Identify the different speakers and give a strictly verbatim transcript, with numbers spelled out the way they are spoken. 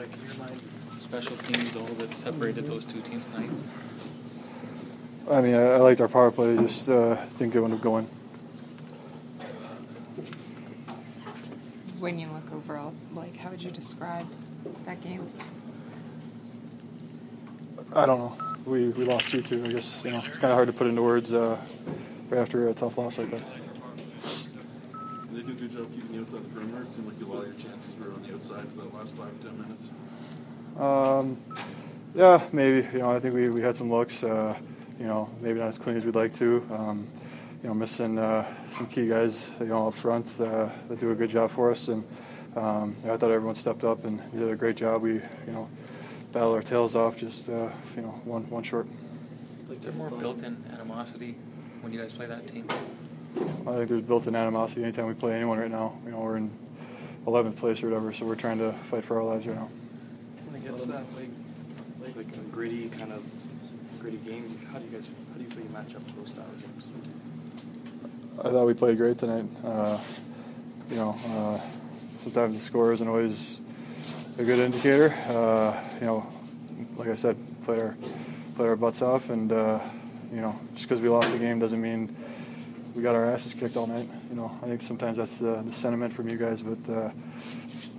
Speaker 1: like in your mind, special teams, all that separated those two teams tonight?
Speaker 2: I mean, I, I liked our power play, just uh, didn't get one going.
Speaker 3: When you look overall, like, how would you describe that game?
Speaker 2: I don't know. We we lost three two. I guess you know it's kind of hard to put into words uh, right after a tough loss like that.
Speaker 4: They did a good job keeping you outside the perimeter. It seemed like a lot of your chances were on the outside for that last five ten minutes.
Speaker 2: Um, yeah, maybe. You know, I think we, we had some looks. Uh, you know, maybe not as clean as we'd like to. Um, you know, missing uh, some key guys. You know, up front uh, that do a good job for us. And um, I thought everyone stepped up and did a great job. We you know battled our tails off. Just uh, you know one one short.
Speaker 1: Is there more built-in animosity when you guys play that team?
Speaker 2: I think there's built-in animosity anytime we play anyone right now. You know, we're in eleventh place or whatever, so we're trying to fight for our lives right now.
Speaker 5: When it gets that like, like, like a gritty kind of gritty game, how do you guys, how do you feel you match up to those style of games?
Speaker 2: I thought we played great tonight. Uh, you know, uh, sometimes the score isn't always a good indicator. Uh, you know, like I said, played our played our butts off, and uh, you know, just because we lost the game doesn't mean we got our asses kicked all night. You know, I think sometimes that's the, the sentiment from you guys, but uh,